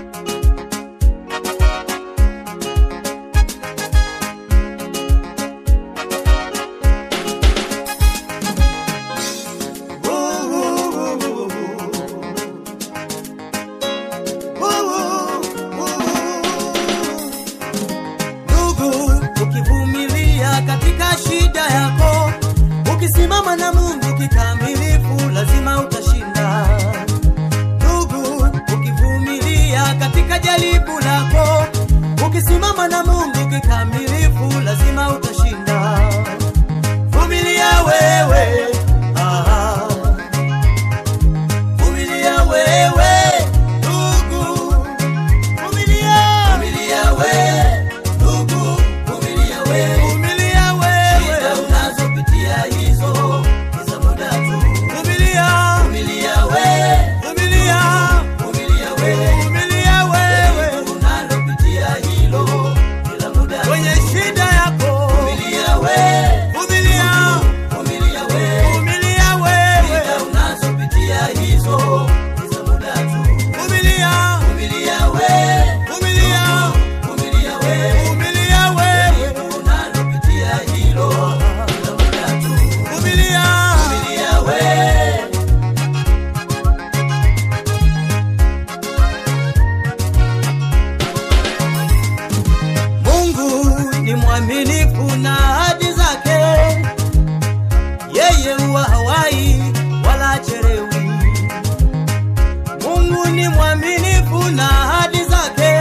Ukisimama na Mungu kikamilifu lazima utashinda. Ndugu, ukivumilia katika jaribu lako, ukisimama na Mungu kikamilifu lazima utashinda. Vumilia wewe, vumilia wewe ndugu, vumilia, vumilia wewe ndugu, vumilia wewe, vumilia wewe, shida unazopitia hizo za muda tu. Vumilia, vumilia wewe, vumilia, vumilia wewe, vumilia wewe, unalopitia hilo kila muda kwenye shida yako. Vumilia wewe, vumilia, vumilia wewe, vumilia wewe, shida unazopitia hizo za muda tu. Vumilia, vumilia wewe, vumilia, vumilia wewe, vumilia wewe, unalopitia hilo kila muda tu. Vumilia, vumilia wewe. Mungu ni mwaminifu na ahadi zake, yeye huwa hawai wala hachelewi. Mungu ni mwaminifu na ahadi zake,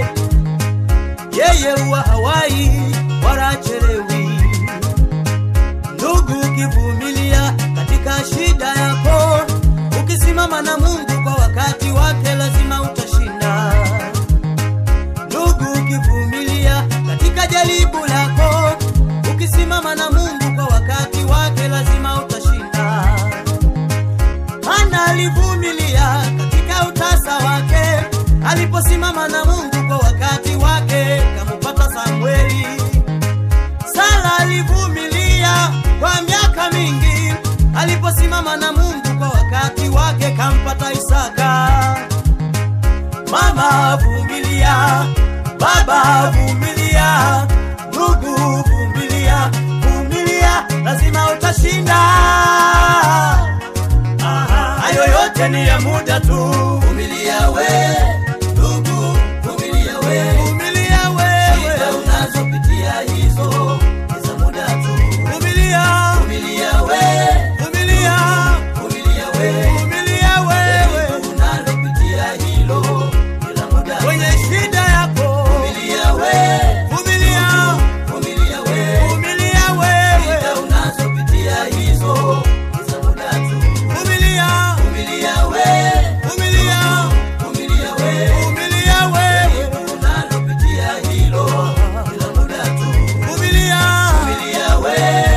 yeye huwa hawai wala hachelewi. Ndugu, ukivumilia katika shida yako, ukisimama na Mungu kwa wakati wake lazima utashinda. Ndugu, ukivumilia katika jaribu lako, ukisimama na Mungu kwa wakati wake lazima utashinda. Hana alivumilia katika utasa wake, aliposimama na Mungu kwa wakati wake kamupata Samueli. Sara alivumilia kwa miaka mingi, aliposimama na Mungu kwa wakati wake kampata Isaka. Mama vumilia, baba vumilia, ndugu vumilia, vumilia lazima utashinda. Hayo yote ni ya muda tu. Vumilia wewe ndugu, vumilia wewe, vumilia wewe, shida unazopitia hizo za muda tu. Vumilia, vumilia wewe, vumilia, vumilia wewe, vumilia wewe, unalopitia hilo kila muda kwenye shida yako. Vumilia wewe, vumilia, vumilia wewe, vumilia wewe, shida unazopitia hizo za muda tu. Vumilia, vumilia wewe, vumilia, vumilia wewe, vumilia wewe, unalopitia hilo kila muda tu. Vumilia, vumilia wewe.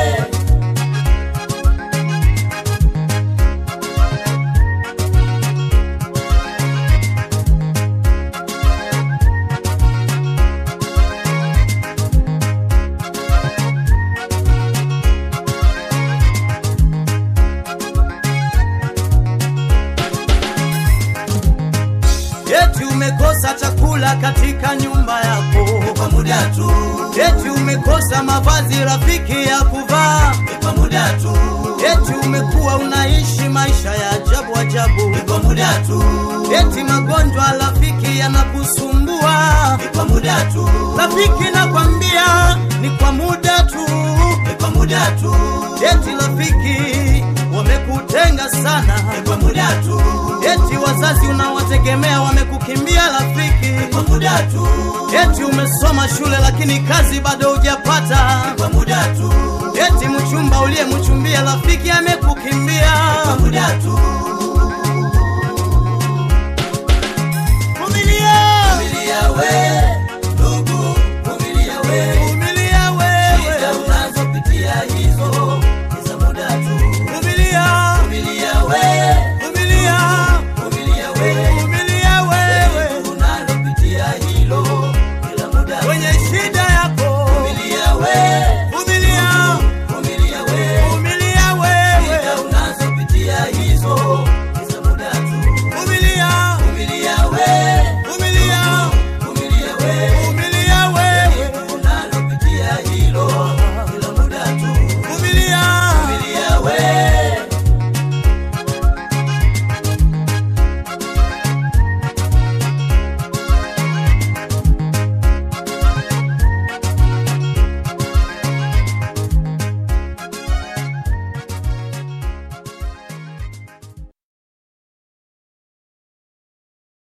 Eti umekosa chakula katika nyumba yako kwa muda tu. Eti umekosa mavazi rafiki ya kuvaa kwa muda tu. Eti umekuwa unaishi maisha ya ajabu ajabu kwa muda tu. Eti magonjwa rafiki yanakusumbua kwa muda tu. Rafiki nakwambia ni kwa muda tu, kwa muda tu. Eti rafiki wamekutenga sana kwa muda tu. Eti wazazi unawategemea wamekukimbia rafiki kwa muda tu. Eti umesoma shule lakini kazi bado hujapata kwa muda tu. Eti mchumba uliyemchumbia rafiki amekukimbia kwa muda tu.